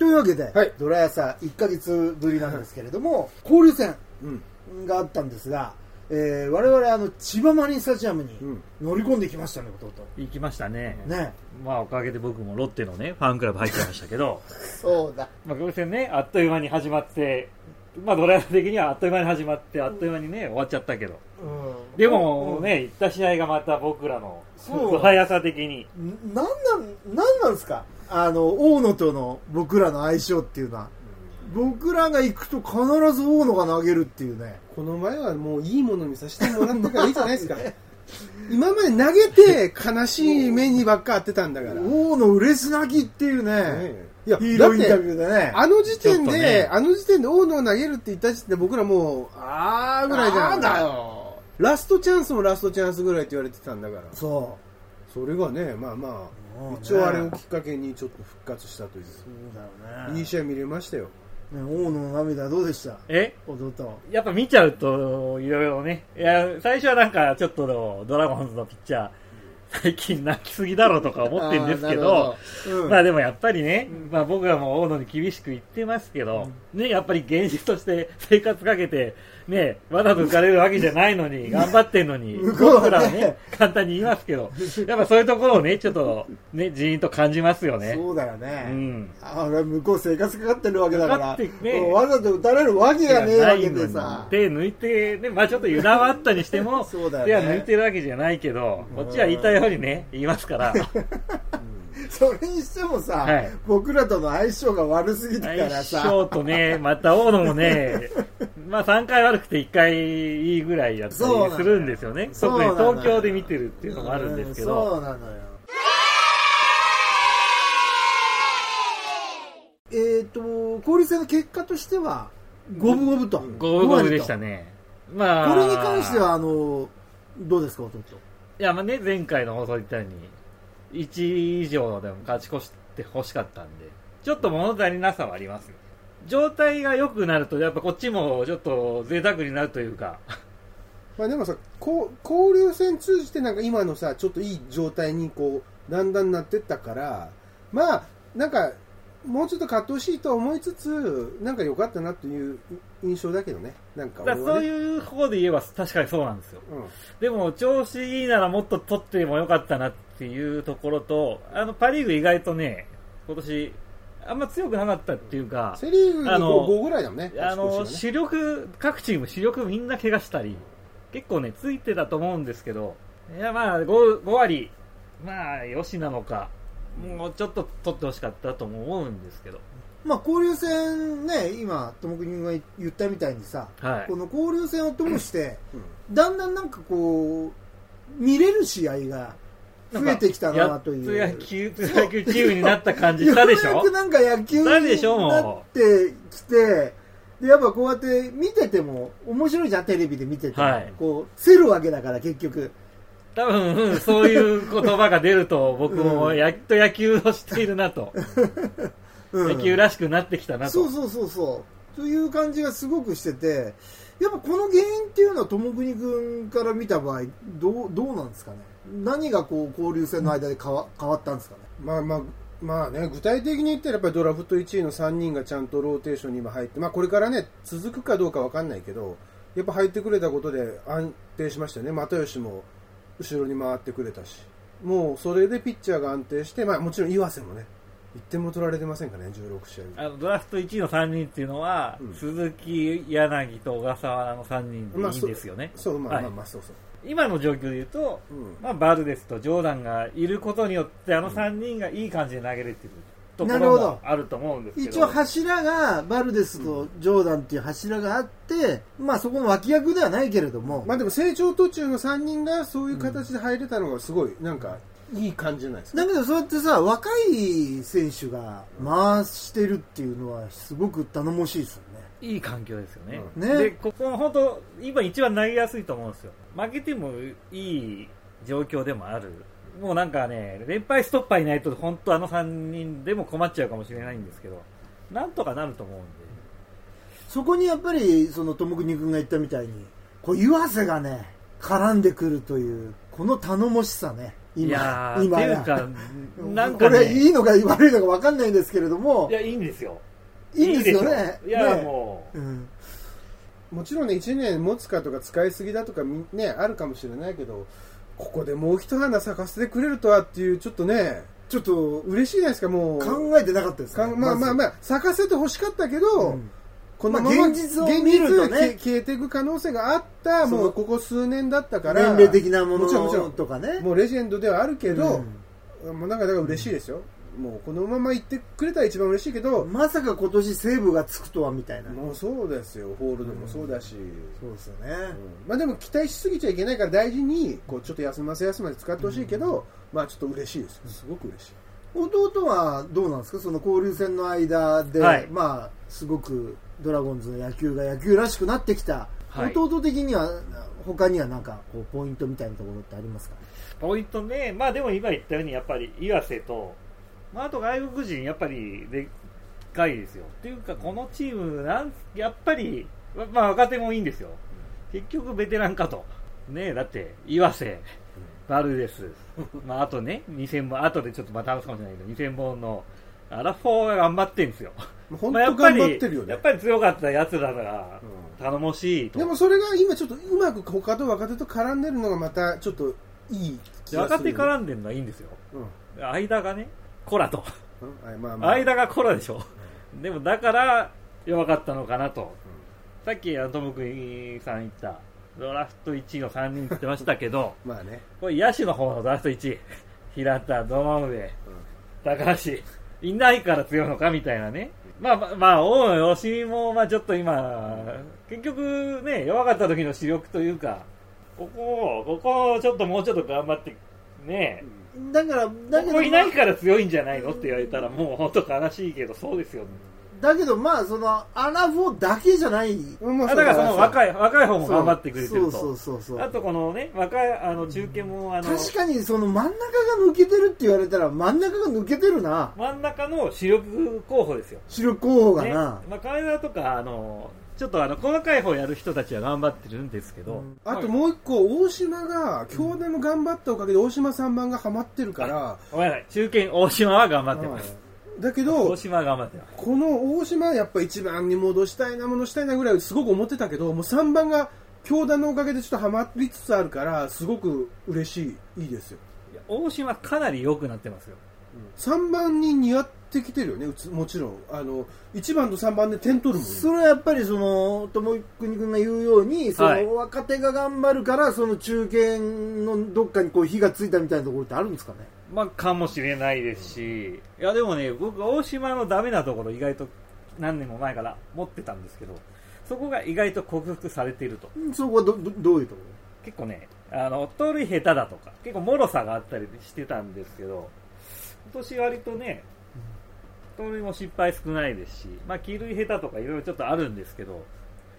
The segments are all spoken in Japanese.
というわけで、 はい、 ドラヤサ1ヶ月ぶりなんですけれども、交流戦があったんですが、我々千葉マリンスタジアムに乗り込んできましたね、弟。 行きましたね。 ね。 まあおかげで僕もロッテのねファンクラブ入っちゃいましたけどそうだ。 まあ交流戦ねあっという間に始まって、まあドラヤサ的にはあっという間に始まってあっという間にね終わっちゃったけど、でもね、行った試合がまた僕らのドラヤサ的になんなんですか、大野との僕らの相性っていうのは。僕らが行くと必ず大野が投げるっていうね。 この前はもういいものにさせてもらったからいいじゃないですか。今まで投げて悲しい目にばっか当てたんだから。 大野嬉し泣きっていうね。 いや、 ヒーローインタビューでね。 あの時点で大野を投げるって言った時点で僕らもう、ぐらいじゃん。 だよ。 ラストチャンスもラストチャンスぐらいって言われてたんだから。 それがね、まあ、一応あれをきっかけにちょっと復活したという。 そうだよね。 いい試合見れましたよ。 ね、大野の涙どうでした？弟。 やっぱ見ちゃうといろいろね、いや最初はなんかちょっとドラゴンズのピッチャー最近泣きすぎだろうとか思ってるんですけど、まあでもやっぱりね、まあ僕らも大野に厳しく言ってますけど、ね、やっぱり現実として生活かけてね、わざと浮かれるわけじゃないのに頑張ってんのに僕らはね簡単に言いますけど、やっぱそういうところをねちょっとねジーンと感じますよね。 そうだよね。向こう生活かかってるわけだから、 ね、 わざと打たれるわけがねえわけでさ。 手抜いてね、まあちょっと油断はあったにしてもそうだよね、 手は抜いてるわけじゃないけど、こっちは言いたいようにね言いますから。 それにしてもさ、僕らとの相性が悪すぎてからさ。 相性とね、また大野もね、まあ3回悪くて1回いいぐらいやったりするんですよね。特に東京で見てるっていうのもあるんですけど。 そうなのよ。交流戦の結果としては五分五分と。 五分五分でしたね。まあこれに関してはどうですか、弟。 いやまあね、前回の放送言ったように1以上でも勝ち越して欲しかったんで、ちょっと物足りなさはありますよ。状態が良くなるとやっぱこっちもちょっと贅沢になるというか。 まあでもさ、交流戦通じてなんか今のさちょっといい状態にこうだんだんなってったから、まあなんかもうちょっと勝ってほしいと思いつつ、なんか良かったなという印象だけどね。なんか俺はね、 そういう方で言えば確かにそうなんですよ。でも調子いいならもっと取ってもよかったなっていうところと、パリーグ意外とね今年あんま強くなかったっていうか、 セリーグに 5ぐらいだもんね。 主力各チーム主力みんな怪我したり結構ねついてたと思うんですけど、いやまあ 5割まあよしなのか、もうちょっと取ってほしかったとも思うんですけど、 まあ交流戦ね、今友国が言ったみたいにさ、この交流戦を通して、だんだんなんかこう見れる試合が増えてきたなという。 野球チームになった感じしたでしょ。 ようやくなんか野球になってきて、でやっぱこうやって見てても面白いじゃん、テレビで見てても、こう競るわけだから結局。 多分、そういう言葉が出ると僕もやっと野球をしているなと、野球らしくなってきたなと。 そうという感じがすごくしてて、やっぱこの原因っていうのは友国君から見た場合どうなんですかね。何がこう交流戦の間で変わったんですかね。 まあね、具体的に言ったらやっぱりドラフト1位の3人がちゃんとローテーションに今入って、まあこれからね続くかどうかわかんないけど、やっぱ入ってくれたことで安定しましたよね。又吉も後ろに回ってくれたし、もうそれでピッチャーが安定して、まあもちろん岩瀬もね1点も取られてませんかね、16試合。 ドラフト1位の3人っていうのは、鈴木、柳と小笠原の3人でいいんですよね。 そう。 今の状況で言うと、まあ、バルデスとジョーダンがいることによってあの3人がいい感じで投げれるっていうところもあると思うんですけど、 一応柱がバルデスとジョーダンっていう柱があって、まあそこの脇役ではないけれども、 まあでも成長途中の3人がそういう形で入れたのがすごいなんかいい感じじゃないですか。 だけどそうやってさ、若い選手が回してるっていうのはすごく頼もしいですよね。 いい環境ですよね。でここ本当今一番投げやすいと思うんですよ。負けてもいい状況でもある。もうなんかね、連敗ストッパーいないと本当あの3人でも困っちゃうかもしれないんですけど、なんとかなると思うんで。 そこにやっぱりその友国君が言ったみたいに、こう岩瀬がね絡んでくるというこの頼もしさね。 いやっていうか、 なんか、ね、これいいのか悪いのか分かんないんですけれども。 いや、いいんですよ。 いいんですよね。 いや、もう、もちろんね、1年持つかとか使いすぎだとかね、あるかもしれないけど、ここでもう一花咲かせてくれるとはっていう、ちょっとね、ちょっと嬉しいじゃないですか、もう。 考えてなかったですか、ね、 まあ、咲かせて欲しかったけど、このまま現実を見るとね、 消えていく可能性があった、もうここ数年だったから、 年齢的なものとかね。 もうレジェンドではあるけど、もうなんかだから嬉しいですよ。もうこのまま行ってくれたら一番嬉しいけど、 まさか今年セーブがつくとはみたいな。 もうそうですよ、ホールドもそうだし、 そうですよね。 まあでも期待しすぎちゃいけないから大事にこうちょっと休ませ使ってほしいけど、まあちょっと嬉しいです。すごく嬉しい。 弟はどうなんですか、その交流戦の間で、まあすごくドラゴンズの野球が野球らしくなってきた、弟的には他にはなんかこうポイントみたいなところってありますか？ ポイントね、まあでも今言ったようにやっぱり岩瀬と、まあ、あと外国人やっぱりでっかいですよ。っていうかこのチームやっぱり、まあ若手もいいんですよ。結局ベテランかとね、だって岩瀬、バルデス、まああとね2000本、後でちょっとまた話すかもしれないけど2000本のアラフォーが頑張ってるんですよ。 本当頑張ってるよね。 やっぱり強かったやつらが頼もしいと。 でもそれが今ちょっとうまく他と若手と絡んでるのがまたちょっといい気がする、ね。 若手絡んでるのはいいんですよ。間がね、コラと。 まあ、 間がコラでしょ。でもだから弱かったのかなと。さっきトムクイさん言ったドラフト1位の3人って言ってましたけど、 まあね、 これ野手の方のドラフト1位、平田、堂上、高橋、いないから強いのかみたいなね。まあ、大野吉見も、まあちょっと今、結局ね、弱かった時の主力というか、ここをちょっともうちょっと頑張って、ね、 だけどここいないから強いんじゃないのって言われたら、もう本当悲しいけど、そうですよね。 だけどまあそのアラフォーだけじゃない、 だからその若い方も頑張ってくれてると。 そうあとこのね、若い中堅も確かにその真ん中が抜けてるって言われたら真ん中が抜けてるな。 真ん中の主力候補ですよ。 主力候補がな、ね、 まあ金田とかちょっと細かい方やる人たちは頑張ってるんですけど、 あともう一個大島が京田の頑張ったおかげで大島3番がハマってるから、 ごめんなさい、中堅大島は頑張ってます。 だけど大島は頑張ってます。 この大島はやっぱ1番に戻したいなぐらいすごく思ってたけど、もう3番が京田のおかげでちょっとハマりつつあるからすごく嬉しい、いいですよ。 大島かなり良くなってますよ。 3番に似合ってきてるよね。もちろん1番と3番で点取るもんね。 それはやっぱりその友国君が言うように、その若手が頑張るからその中堅のどっかにこう火がついたみたいなところってあるんですかね。 まあかもしれないですし、いやでもね、僕大島のダメなところ意外と何年も前から持ってたんですけど、そこが意外と克服されていると。 そこはどういうところ？ 結構ね、盗塁下手だとか結構脆さがあったりしてたんですけど、今年割とね、盗塁も失敗少ないですし、まあ帰塁下手とかいろいろちょっとあるんですけど、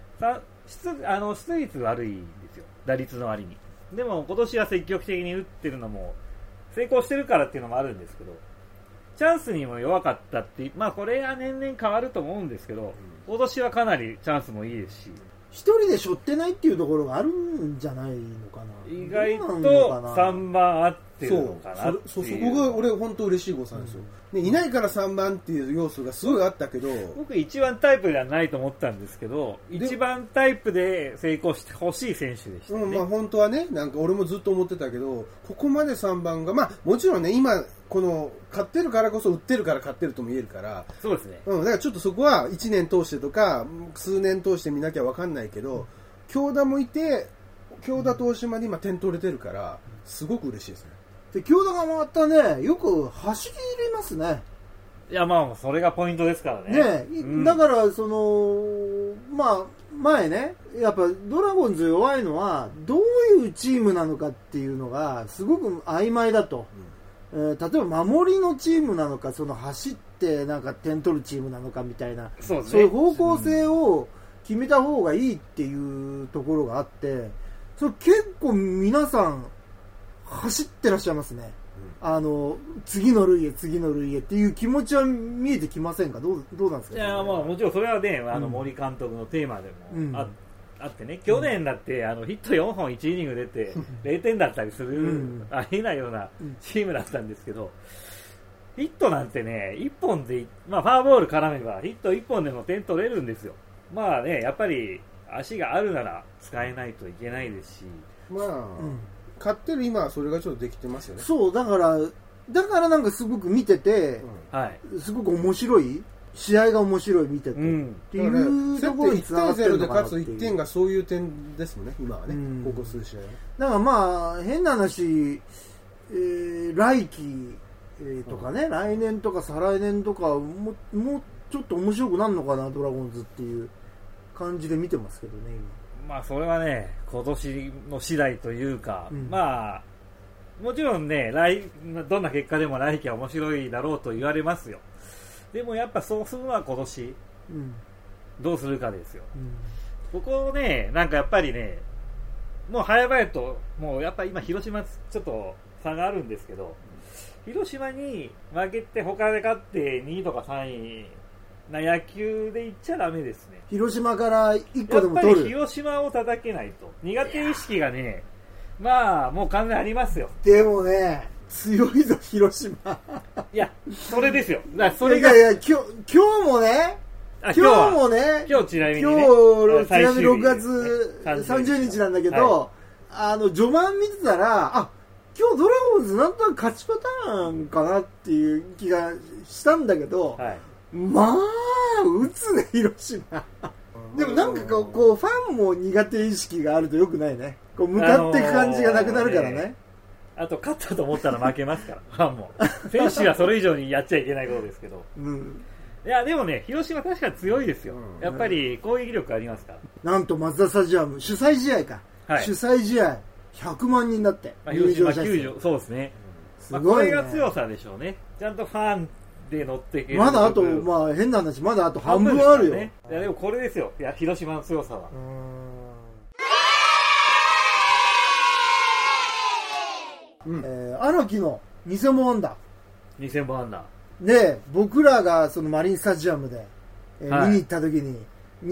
出率悪いんですよ、打率の割に。でも今年は積極的に打ってるのも成功してるからっていうのもあるんですけど、チャンスにも弱かったって、まあこれは年々変わると思うんですけど、今年はかなりチャンスもいいですし、 一人で背負ってないっていうところがあるんじゃないのかな。 意外と3番あってるのかなっていう。 そこが俺本当嬉しい誤算ですよ、ね、いないから3番っていう要素がすごいあったけど、 僕1番タイプではないと思ったんですけど、1番タイプで成功してほしい選手でしたね。 まあ本当はね、なんか俺もずっと思ってたけど、ここまで3番が、まあもちろんね、今この勝ってるからこそ打ってるから勝ってるとも言えるから、 そうですね。 だからちょっとそこは1年通してとか数年通して見なきゃ分かんないけど、京田もいて、京田と大島で今点取れてるからすごく嬉しいですね。 で京田がまたね、よく走りますね。 いやまあそれがポイントですからね。 だからそのまあ前ね、やっぱドラゴンズ弱いのはどういうチームなのかっていうのがすごく曖昧だと。例えば守りのチームなのか、その走ってなんか点取るチームなのかみたいな、そういう方向性を決めた方がいいっていうところがあって、それ結構皆さん走ってらっしゃいますね。次の塁へっていう気持ちは見えてきませんか？どうなんですか？ いやまあもちろんそれはね、森監督のテーマでもあっあってね、去年だってヒット4本1イニング出て0点だったりする、ありえないようなチームだったんですけど、ヒットなんてね、1本で、ファーボール絡めばヒット1本でも点取れるんですよ。まあね、やっぱり足があるなら使えないといけないですし、 勝ってる今はそれがちょっとできてますよね。 そうだからなんかすごく見てて、すごく面白い試合が面白い見てて、っていうところにつながってるのかなっていう。1対0で勝つ1点がそういう点ですもんね、今はね、ここ数試合。だからまあ変な話、来季とかね、来年とか再来年とかもうちょっと面白くなるのかなドラゴンズっていう感じで見てますけどね今。まあそれはね今年の次第というか、まあもちろんねどんな結果でも来季は面白いだろうと言われますよ。でもやっぱそうするのは今年、どうするかですよ。ここねなんかやっぱりねもう早々ともうやっぱ今広島ちょっと差があるんですけど、広島に負けて他で勝って2位とか3位な野球でいっちゃダメですね。 広島から1個でも取る。 やっぱり広島を叩けないと苦手意識がねまあもう完全ありますよ。 でもね強いぞ広島いやそれですよ。だそれが今日もね今日ちなみにね 6月30日なんだけど、序盤見てたら今日ドラゴンズなんとなく勝ちパターンかなっていう気がしたんだけど、まあ打つね広島でもなんかこうファンも苦手意識があるとよくないね。こう向かっていく感じがなくなるからね。 あと勝ったと思ったら負けますからファンも選手はそれ以上にやっちゃいけないことですけど、いやでもね広島確かに強いですよ。やっぱり攻撃力ありますから。 なんとマツダスタジアム主催試合か、主催試合100万人だって、 広島球場。そうですね。すごいね。これが強さでしょうね。ちゃんとファンで乗っていける。 まだあと変な話まだあと半分あるよ。いやでもこれですよ。いや広島の強さは。 荒木の2000本安打。 2000本安打。 で僕らがそのマリンスタジアムで、見に行った時に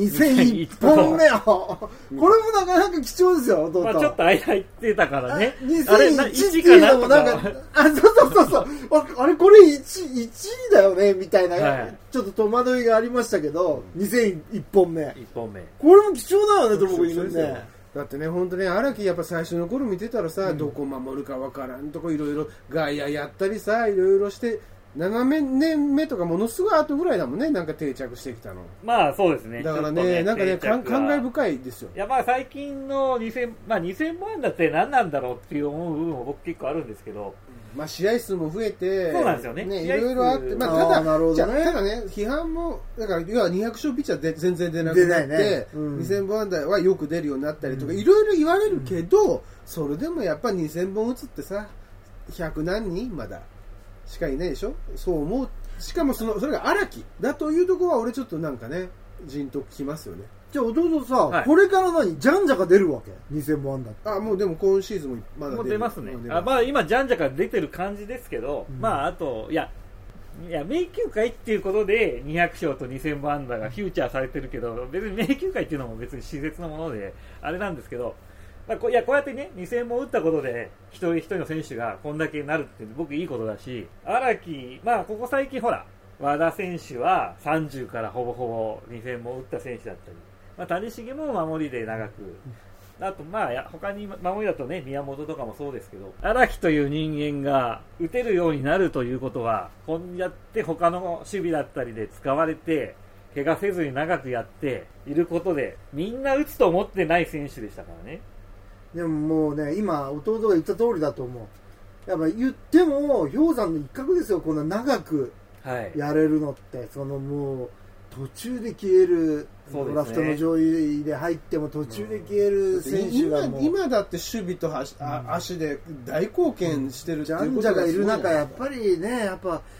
2001本目をこれもなかなか貴重ですよ弟。 ちょっと間入ってたからね。 2001っていうのもなんかそうあれこれ 1位だよねみたいな、ちょっと戸惑いがありましたけど、2001本目これも貴重だよねと僕言うんで。 だってね本当ね荒木やっぱ最初の頃見てたらさ、どこ守るかわからんとこいろいろ外野やったりさいろいろして7年目とかものすごい後ぐらいだもんね、なんか定着してきたの。 まあそうですね。 だからねなんかね感慨深いですよ。 いやまあ最近の2000万だって何なんだろうっていう思う部分も僕結構あるんですけど、 試合数も増えてそうなんですよね。 いろいろあって、ただね批判もだから要は200勝ピッチャーで全然出なくなって、2000本安打はよく出るようになったりとかいろいろ言われるけど、それでもやっぱり2000本打つってさ100何人まだしかいないでしょ。そう思う。しかもそれが荒木だというところは俺ちょっとなんかねじんときますよね。 じゃあ弟さ、これからジャンジャが出るわけ2000本安打。 もうでも今シーズンもまだ出ますね。今ジャンジャが出てる感じですけど、あといや名球会っていうことで200勝と2000本安打がフューチャーされてるけど、別に名球会っていうのも別に施設のものであれなんですけど、こうやってね2000本打ったことで一人一人の選手がこんだけなるって僕いいことだし、荒木ここ最近ほら和田選手は30からほぼほぼ2000本打った選手だったり、谷繁も守りで長く、あと他に守りだとね宮本とかもそうですけど、荒木という人間が打てるようになるということはこうやって他の守備だったりで使われて怪我せずに長くやっていることでみんな打つと思ってない選手でしたからね。 でももうね今弟が言った通りだと思う。やっぱ言っても氷山の一角ですよ、こんな長くやれるのって。もう途中で消える、ドラフトの上位で入っても途中で消える選手がもう今だって守備と足で大貢献してるっていうことジャンジャがいる中やっぱりね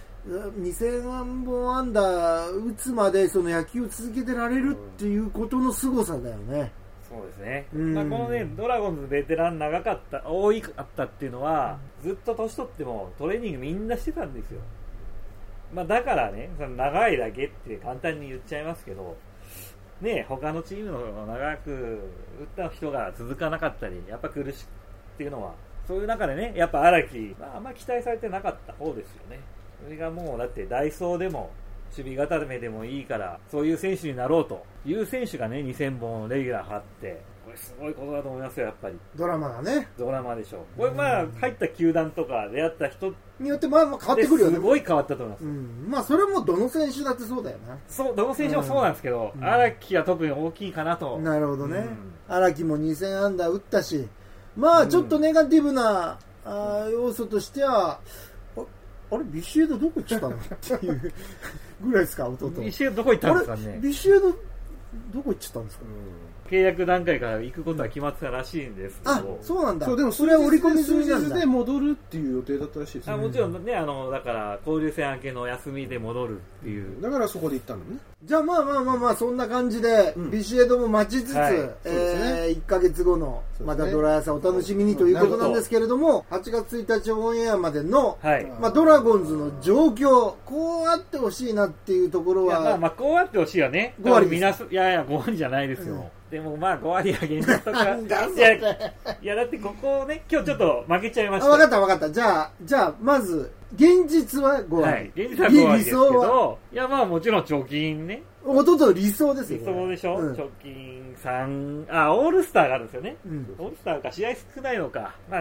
2000本安打打つまでその野球を続けてられるっていうことの凄さだよね。 そうですね。このねドラゴンズベテラン長かった多かったっていうのは、ずっと年取ってもトレーニングみんなしてたんですよ。だからね長いだけって簡単に言っちゃいますけど、 ね、他のチームの長く打った人が続かなかったり、やっぱ苦しいっていうのは、そういう中でね、やっぱ荒木、あんま期待されてなかった方ですよね。それがもうだってダイソーでも守備固めでもいいから、そういう選手になろうという選手がね、2000本レギュラー張って、これすごいことだと思いますよ、やっぱり。 ドラマだね。 ドラマでしょ。これまあ、入った球団とか出会った人によってまあ変わってくるよね。 すごい変わったと思います。 まあそれもどの選手だってそうだよな。 そう、どの選手もそうなんですけど、荒木は特に大きいかなと。 なるほどね。荒木も2000安打打ったし、まあちょっとネガティブな要素としては、あれビシエドどこ行っちゃったのっていうぐらいですか、弟。 ビシエドどこ行ったんですかね。 ビシエドどこ行っちゃったんですか。 契約段階から行くことは決まってたらしいんですけど。 あ、そうなんだ。 そう、でもそれは織り込み済みなんだ。で戻るっていう予定だったらしいですね。 もちろんね、だから交流戦明けの休みで戻るっていう。 だからそこで行ったのね。 じゃあまあそんな感じで、ビシエドも待ちつつ、1ヶ月後のまたドラヤさんお楽しみにということなんですけれども、8月1日オンエアまでの、まあドラゴンズの状況、こうあってほしいなっていうところは、 まあこうあってほしいはね、 5割。 いや5割じゃないですよ。でもまあ5割は現実とかいやだってここね今日ちょっと負けちゃいました。 分かったじゃあまず現実は5割、 現実は5割ですけど、いやまあもちろん貯金ね、 弟理想ですよ。 理想でしょ、貯金3、オールスターがあるんですよね、オールスターか試合少ないのか、まあ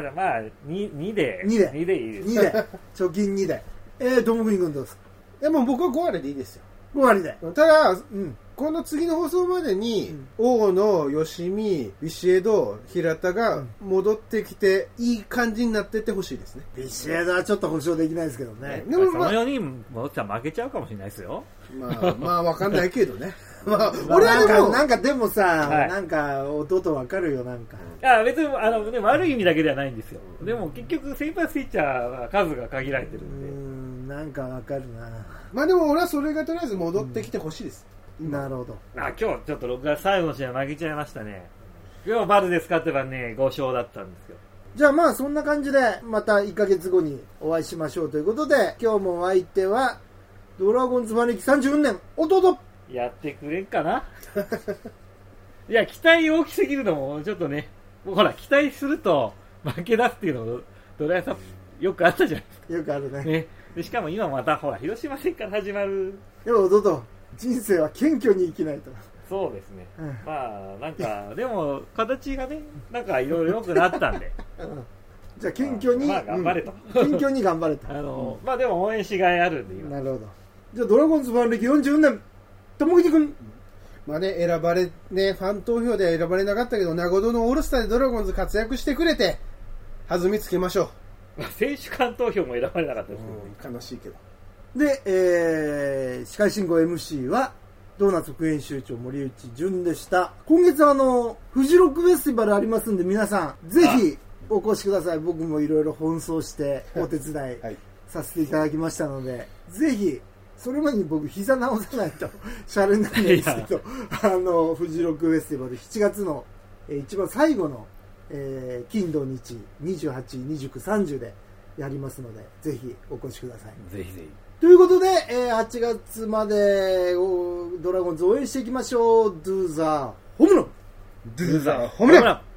2でいいです。 2で貯金2でトム・グリーン君どうですか。 でも僕は5割でいいですよ。 5割で。 ただ、この次の放送までに、大野、吉見、ビシエド、平田が戻ってきて、いい感じになってってほしいですね。 ビシエドはちょっと保証できないですけどね。 でもその4人戻ったら負けちゃうかもしれないですよ。 まあわかんないけどね。 俺はでもなんかでもさ、なんか弟わかるよなんか。 別に悪い意味だけではないんですよ。でも結局先発ピッチャーは数が限られてるんで。 なんかわかるな。 まあでも俺はそれがとりあえず戻ってきてほしいです。 なるほど。 今日ちょっと6月最後の試合負けちゃいましたね。今日バルデス勝てばね5勝だったんですよ。 じゃあまあそんな感じでまた1ヶ月後にお会いしましょうということで、今日もお相手はドラゴンズファン歴34年弟やってくれんかな。いや期待大きすぎるのもちょっとね、ほら期待すると負け出すっていうのドラヤさんよくあったじゃないですか。 よくあるね。 でしかも今またほら広島戦から始まる。 でも弟、人生は謙虚に生きないと。 そうですね、まあなんかでも形がねなんかいろいろ良くなったんで、 じゃあ謙虚に、 頑張れと、 謙虚に頑張れと。 まあでも応援しがいあるんで今。 なるほど。じゃあドラゴンズファン歴40年友木君。 まあね、ファン投票で選ばれなかったけど、名護のオールスターでドラゴンズ活躍してくれて、弾みつけましょう。選手間投票も選ばれなかったですけど、悲しいけど。 で、司会進行 MC は、ドーナツ副編集長森内淳でした。今月フジロックフェスティバルありますんで、皆さん、ぜひお越しください。僕もいろいろ奔走してお手伝いさせていただきましたので、ぜひ、それまでに僕膝直さないとシャレにならないですけど、フジロックフェスティバル7月の、一番最後の、金土日28、29、30でやりますので、ぜひお越しください。 ぜひぜひ。 ということで、8月までドラゴンズ応援していきましょう。Do the home run! Do the home run!